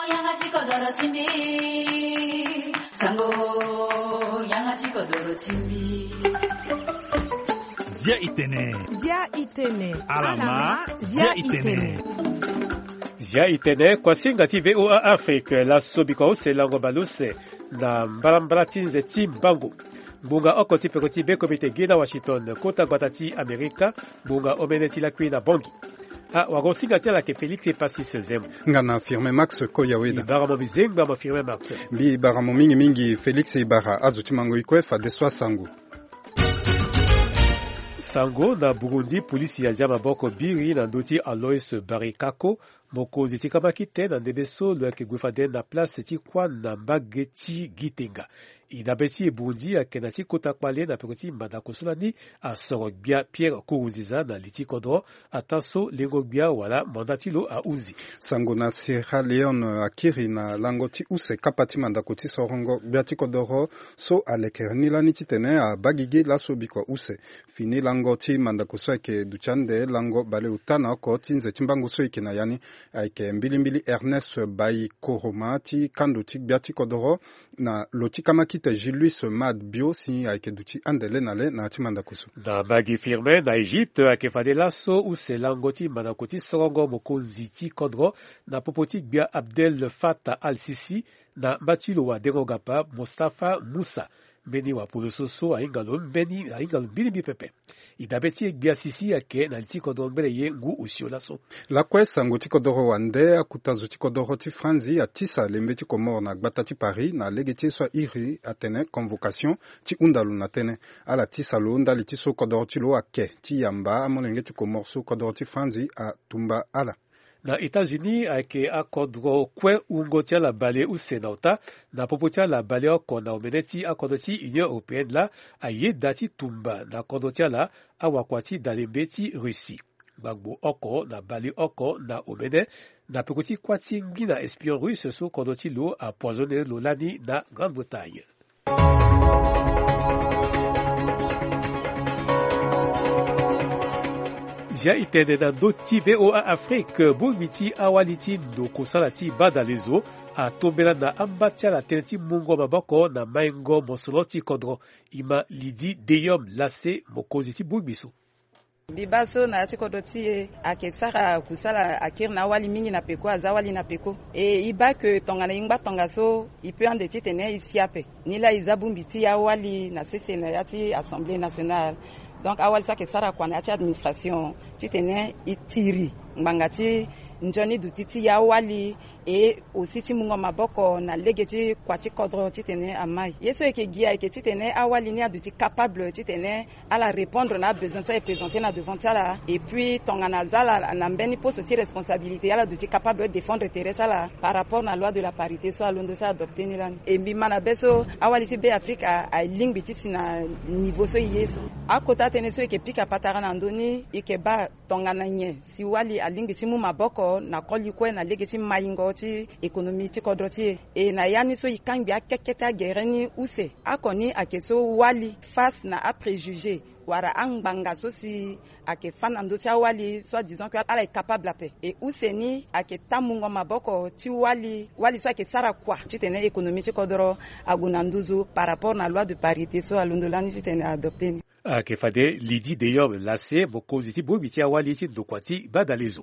양아치 거더러 침비 상고 양아치 거더러 침비 Zia itene alama zia itene Zia itene kwa singati VOA Afrique la sobiko se lango baluse na mbalambratinze timbangu Bunga okoti pekoti be komite gina Washington kota batati Amerika bunga omeneti la kwina bongi wagosinga tia la ke Felix Pasis Zem ngana affirme Max Koyaweda Ibaramo bizenga ma affirme Max bi baramo mingi Felix Ibara azuti mango ikwefa deswa sangu Sango na Burundi polisi ya jama boko biri na ndoti Alois Barikako mokozi tikamakite na ndebeso lwake gwefade na place tikwa na mbageti gitenga inabeti Burundi akenati kota kwale na pekoti mbada kosolani a Sorogbia Pierre Kourouziza na liti kodro ataso lengogbia wala mandatilo a uzi Sango na Sierra Leone akiri na langoti use kapati mandakoti sorongo biati kodoro so alekerni niti tene a bagige la sobiko use fini langoti mandakoso eke duchande lango bale utana ko tinze timbangu so ikena yani ake mbilimbili Ernest Bayi Koromati kanduti biati kodoro na lotika makite Julius Mad Bio si ake duti andele nale na timandakoso na bagi firme na Egypte ake fadela so use langoti mandakoti sorongo mokonzi ti kodro na popoti bia Abdel Fattah al-Sisi na batilo wa derogapa Mustafa Musa Beni wa polososo aingalo mbini pepe. Idabeti bia sisi yake na liti kodoro mbele ye ngu usiolaso. La kwesa ngu ti kodoro wande akutazu ti kodoro ti franzi atisa lembeti komor na gbatati Paris na legeti so iri atene convocation ti undalu na tene. Ala tisa lo undali ti so kodoro ti lo ake ti yamba amolenge ti komor so kodoro ti franzi a tumba ala. Na États-Unis ake akodro kwe ungotia la bale usenauta na popotia la bale oko na omeneti akodoti Union Européenne la aye dati tumba na kodotia la awakwati dalembeti Russie. Bagbo oko na bale oko na omene na pekoti kwati ngina espion russe so kodoti lo a poisonné lolani na Grande-Bretagne. Zia itene na ndoti VOA Afrique bungiti awaliti ndo kosalati badalezo a tombela na ambatia la teneti mungo maboko na maingo mosoloti kodro ima lidi deyom lase mokoziti bungbiso. Bibaso na chikodoti akesara kusala akir na wali mingi na peko azawali na peko iba ke tongana ingba tongaso ipe ande titene isiape nila izabumbiti ya wali na sese na yati Assemblée nationale. Donc awal sa ke sara kwa na administration titene itiri ngangati njoni dutiti ya wali et aussi ti mungo maboko na legeti kwa ti kodro titene amai yeso eke gia eke titene awali ni aduti capable titene ala répondre na besoin so e présenter na devant la et puis tongana zala na mbeni poste ti responsabilité ala duti capable de défendre terrestre la par rapport na loi de la parité so alondo sa adopté ni lan e mbima na beso awali si be Afrika a lingbi ti sina niveau so yeso akota tene so eke pika patara na ndoni eke ba tongana nye si wali a lingbi ti mu maboko na koli kwe na legeti maingo ti économie ti kodroti e na yani so ikangi akeketa gereni use akoni akeso wali face na a préjugé wara angbanga so si ake fanando ti wali soit disant que ala est capable la paix et useni ake tamungo maboko ti wali so ake sara kwa ti tene économie ti kodro agunanduzu par rapport na loi de parité so alundolani ti tene adopté ni ake fade lidi deyom lase mokozi ti bobi ti awali ti dokwati badalezo.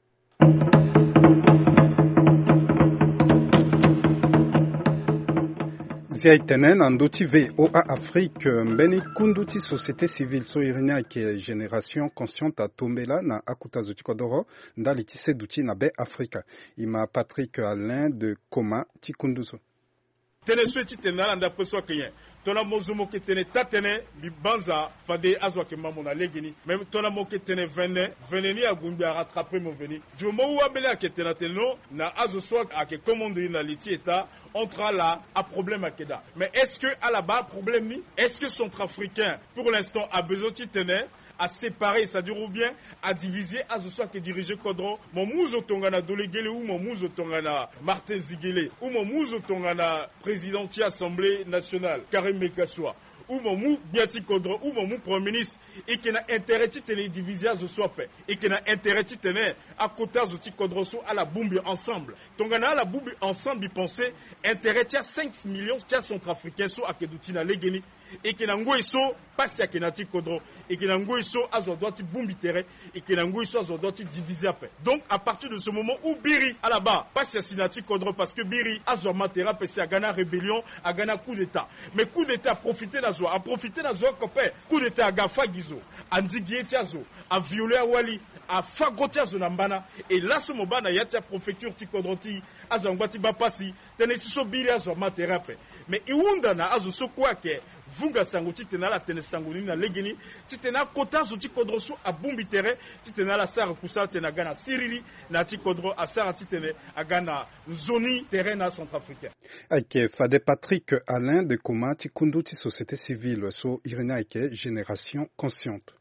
Zia itene na ndoti VOA Afrique mbeni kunduti société civile so irina ke génération consciente a tombela na akutazo ti kodoro ndali ti seduti na be Afrika ima Patrick Alain de Koma ti kunduzo tene sweti tene ala nda preso kenye tona mozumo ke tene tatene bibanza fade azwa ke mamona legini même tona mo ke tene vene ni agumbi a rattraper mon veni jumo wa bele ke tene teno na azo so ake commande na liti eta entra là à problème à Keda. Mais est-ce que à la base problème ni est-ce que Centrafricain pour l'instant a besoin de tenir à séparer, c'est-à-dire ou bien à diviser, à ce soit que diriger Kodro, mon mouzo tongana Dolegele ou mon mouzo tongana Martin Ziguele ou mon mouzo tongana président de l'Assemblée nationale Karim Mekassoua ou mon mou Biati Kodro ou mon mou premier ministre et qui n'a intérêt de tenir diviser à ce soit fait et qui n'a intérêt de tenir à côté zoti kodroso à la bumbi ensemble tongana à la bumbi ensemble penser intérêt tia 5 millions tia centrafricains so akedutina legeni et que nango iso passe à kenati kodro et que nango iso azo doiti bumbi terre et que nango iso azo doiti diviser après. Donc à partir de ce moment où Biri à la bas passe à sinati kodro parce que Biri azo matera passe à Ghana rébellion à Ghana coup d'état mais coup d'état a profité copain coup d'état à Gafa Gizo Andi Gietiazo a violé à Wali a fagotia zonambana et là ce mobana yatia préfecture ti kodroti azangwati bapasi tenesiso Biri azo matera après mais iunda na azo sokwa ke vunga sango titena la tenesango na legeni titena kota zo ti kodroso a bumbi terre titena la sara kusala tena gana siriri na ti kodro a sara titene a gana zoni terrain na centrafricain. Aike Fade Patrick Alain de Koma ti kundu ti société civile so Irina Aike génération consciente.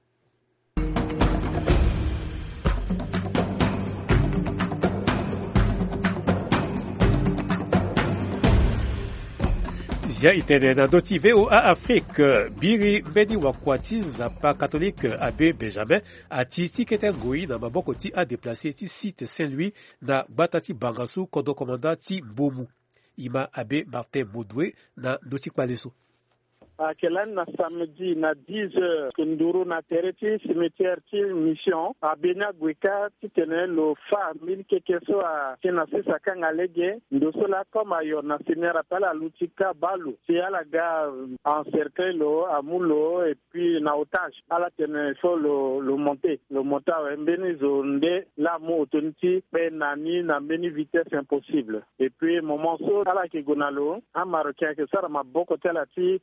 Zia itene na doti VOA Afrique Biri Beni Wakwati Zapa catholique Abbé Benjamin ati tikete ngoi na maboko ti a déplacé ti site Saint-Louis na batati Bangassou kodo commandant ti Mbomu Ima Abbé Martin Moudoué na doti Kwaleso. Kelan na samedi na 10h Kunduru na tereti cimetière ti mission a Bena Gweka ti tene lo fa mil kekeso a tina sisa kanga lege ndoso la comme ayo na sinera pala lutika balu si ala ga encercler lo amulo et puis na otage ala tene faut le monter mbeni zonde la mo otonti pe nani na mbeni vitesse impossible et puis moment so ala ke gonalo un marocain que ça ma boko tela ti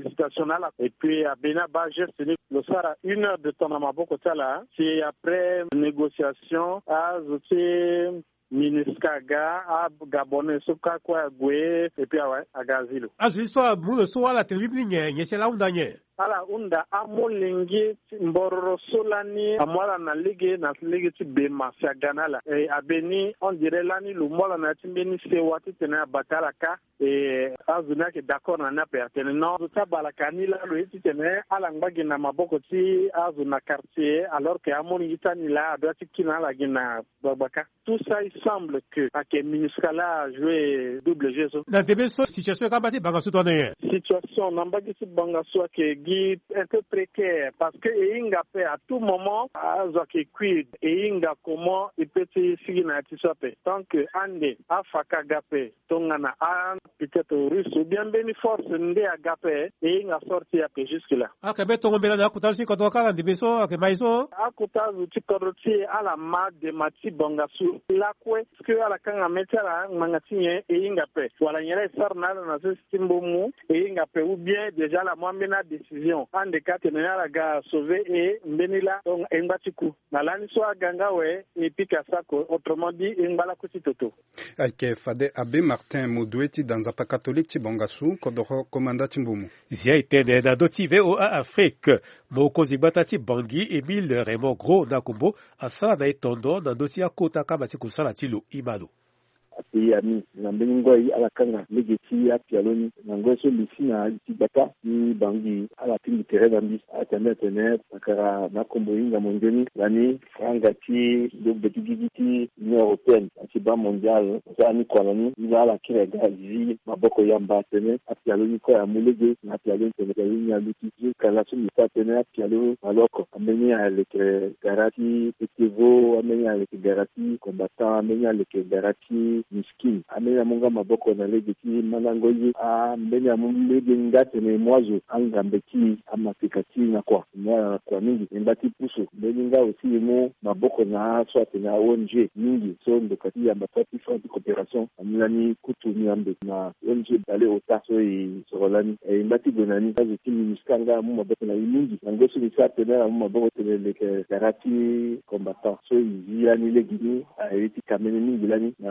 et puis à Benaba j'ai tenu le soir à 1 heure de temps à ma boko tala c'est après négociation à zoté Miniskaga à Gabon soka kwa gwe et puis à Gazilo Aziswa mulo so ala teliblinye nyesela undanye ala unda amolingi mbororo solani amwala na ligue ti bema sa ganala et abeni on dirait lani lu mola na timbeni se wati tena batala ka et azuna ke d'accord na nape atene non ta balakani la lo ti tena ala ngagi na maboko ti azuna quartier alors que amolingi tani la doit kina la gina babaka tout ça il semble que ake Miniskala a joué double jeu na debeso situation kabati Bangassou toneye situation nambagi ti Bangassou ke un peu précaire parce que Inga peut à tout moment azoki quid et Inga comment il peut signer na tisope tant que ande afaka gape tongana an peut-être russe ou bien beni force nde agape et Inga sorti à jusque là akabe tongombela na kutazi kotoka ndi beso akemaiso akutazi tikoroti ala ma de mati Bangassou la kwe que ala kanga metala mangatinye et Inga peut wala nyere sarna na Simbomu et Inga peut ou bien déjà la moindre décision ande kate na ga sauver et benila on engatiku na lani so ganga we et pika sako autrement dit engala kusitoto Aike Fade Abbé Martin Moudoué dans un catholique ti Bangassou kodoro commandant Mbomu Zia itene na doti VOA Afrique mokozi batati Bangui Emile Raymond Gros na Kombo asala na etondo na doti ya kota kama ti kusala tilo imalo api ami na mbengoi ala kanga legeti ya pialoni na ngoso lisina tibata ni Bangui ala tingi terevambi atamete akara na Kombo inga monjoni lani franga ti do betigiti ni européenne atiba mondial za ni koloni ila ala kirega zi maboko yamba tene apialoni ko ya mulege na pialoni tene ya luti kala sumi tene apialoni aloko ameni aleke garati petevo ameni aleke garati combattant ameni aleke garati miskin amenya munga maboko na legeti manangoyi amenya mulege ngate ne mwazo angambeki amafikati na kwa mingi mbati puso beninga aussi mo maboko na soit na ONG mingi so ndokati ya mbati front coopération amilani kutu ni ambe na ONG dale otaso i sorolani mbati gonani kazi timi miskanga mo maboko na mingi ngoso ni sa tena mo maboko tele le garati combattant so yani legini aiti kamene mingi lani na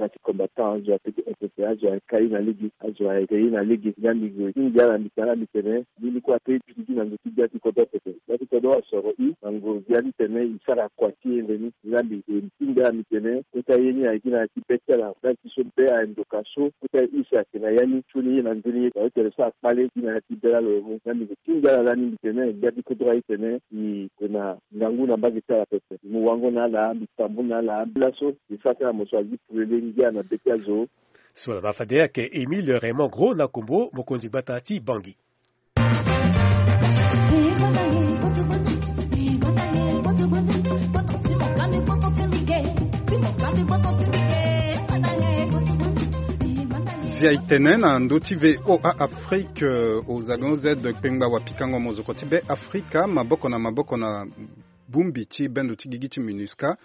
nati combattant azwa PPA azwa kai na ligi azwa kai na ligi ngambi go ingia mikala mitene nili kwa pepi na nduti biati kodote biati kodoa soro ngo biati tene isara kwa tiendeni ngambi ingia mitene kuta yeni akina kipetela nati sobe a ndokaso kuta isa kina yani chuni na ndini kwa teresa pale kina tibela lo ngambi kinga la ni mitene biati kodoa itene ni kuna ngangu na bagi tala pepe muwango na la mitambu na la blaso isaka moswazi pulengia na bekazo sur la fadea ke Emile Raymond Gros Nakombo mokonzi batati bangi Ziaitene na ndoti VOA Afrique aux agonze de Pengba wa Pikango Mozokoti be Afrika maboko na bumbi ti bendo ti gigi ti MINUSCA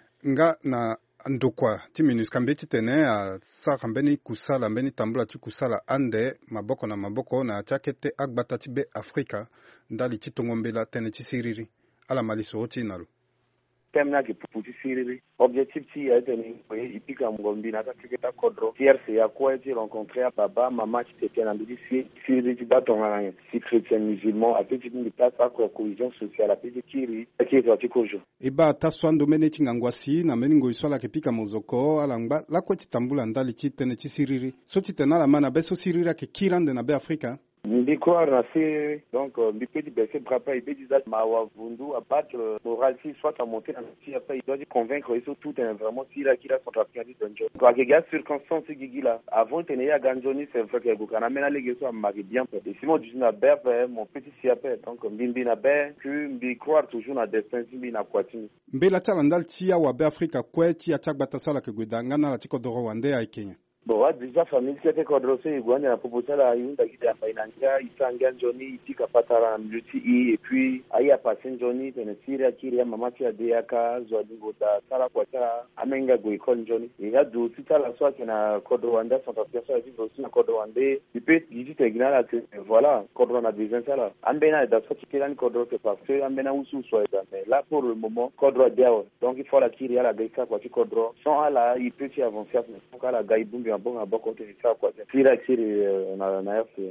nga na ndokwa ti MINUSCA mbeti tene a sara mbeni kusala mbeni tambula ti kusala ande maboko na tiakete agbata ti be Afrika ndali ti tongombela tene ti siriri ala maliso ti nalo temna ki puti siriri objectif ti a été ipika ngombi na katiketa kodro tierce ya kwa ti rencontrer a baba mama ti tete na ndidi siriri ti batonga si chrétien musulman a petit ni place a cohésion sociale a petit kiri qui ti kojo iba taswando mene ti ngangwasi na meni ngo iswala ke pika mozoko alangba la kwa ti tambula ndali ti tene ti siriri so ti tena la mana beso siriri ke kirande na be Afrika Mbi croire na c'est donc mbi peut baisser brapa et déjà mawa vundu abattre moral si soit à monter si après il doit convaincre et tout est vraiment si là qui a son trafic de donjon quoi que gars circonstance gigi là avant tenir à ganjoni c'est vrai que bukana mena les gars mari bien et Simon du na ber mon petit siapé donc mbi na ber que mbi croire toujours na destin mbi na kwatini mbi la talandal tia wa be Afrika kweti atakbata sala ke gudangana la tiko doro wande ai Kenya. Bon, déjà famille c'était kodrose igwanya na poposa la yunda kida fainanga isanga njoni itika patara mjuti et puis aya pasen njoni tenesiria kiria mama tia deaka zwadingo da sala kwa tara amenga go ikon njoni ya do sita la soa na kodrowanda sont association avec aussi na kodrowande peut visiter gnala que voilà kodro na besoin sala ambena da soa kitela ni kodro que parce que ambena usu soa mais là pour le moment kodro diao donc il faut la kiria la gaika kwa ti kodro sans ala il peut y avancer pour la gaibumbi bon aboko te kwa tira kiri na yafu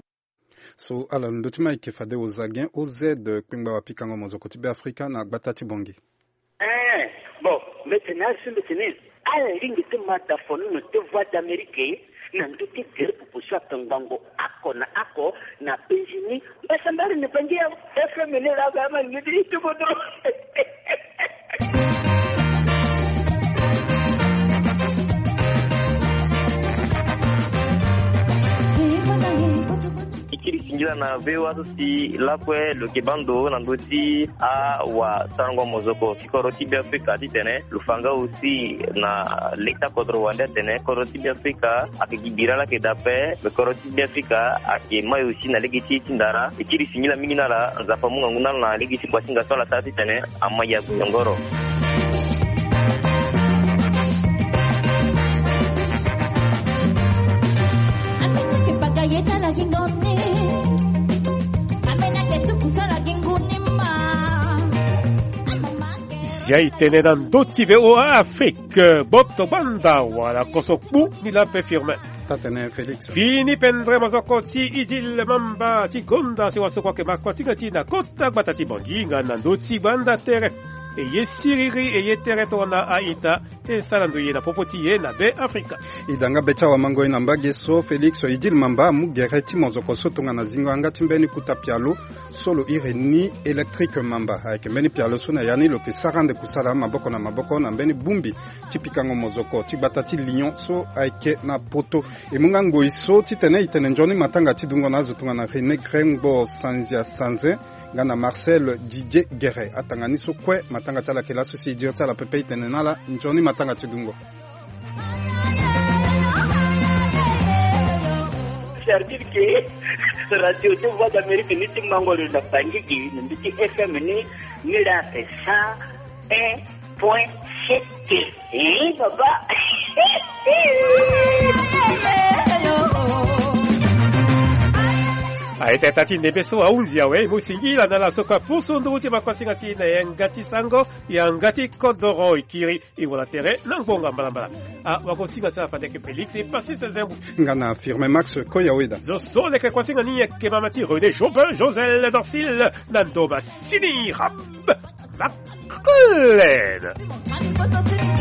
so ala ndotima ikefade ozagen ozed Pengba wa Pikango Mozokoti be Afrika na batati bongi bon maintenant ala lingi te mata fonu no te voix d'Amérique na ndote gere poposha tangango ako na Benjini basambari ne pangia FM ne la gama ngidi to bodo Sinjila na vewa si lakwe lokebando na ndoti a wa Sango Mozoko fikoro tibi Afrika titene lufanga usi na lekta kodro wande tene koro tibi Afrika akigibira la kedape koro tibi Afrika akimai usi na legiti tindara ikiri sinjila mingi nala zapamunga nguna na legiti kwa singa sola tati tene amaya kuyongoro Ziaitene na ndoti VOA Afrique Boto Banda wala kosokbu ni la pe firme tatene Felix fini pendre mazokoti idil mamba ti gonda si wasokwa ke makwati gati na kota batati bongi nga na ndoti banda tere eye siriri eye tere tona aita e salandu ye na popoti ye na be Afrika idanga becha wa mango ina mbage so Felix idil mamba mugere ti mozoko sotonga na zingo anga timbeni kutapialo solo ireni electric mamba avec meni pialo sona yani lo ke sarande kusala maboko na mbeni bumbi tipikango mozoko ti batati lion so aike na poto e munga ngoiso titene itene njoni matanga tidungo na zotunga na René Grengbo Sanzia Sanze ngana Marcel DJ Guerre atangani so kwe matanga tala kela so si dio tala pepe itene nala njoni matanga tidungo c'est-à-dire que radio de voix d'Amérique ni tingango le da bangigi ni ti FM ni la c'est 101.7 baba aite tati nebeso aunzia we musingira na la soka pusundu uti makwasi ngati na yangati sango yangati kodoro ikiri iwala tere nangonga mbala wakosinga sa pandeke Felix et passer ses zembu ngana affirme Max Koyaweda zo sole ke kwasinga ni ke mamati René Chopin Josel Dorsil Nando Bassini Rap Makuled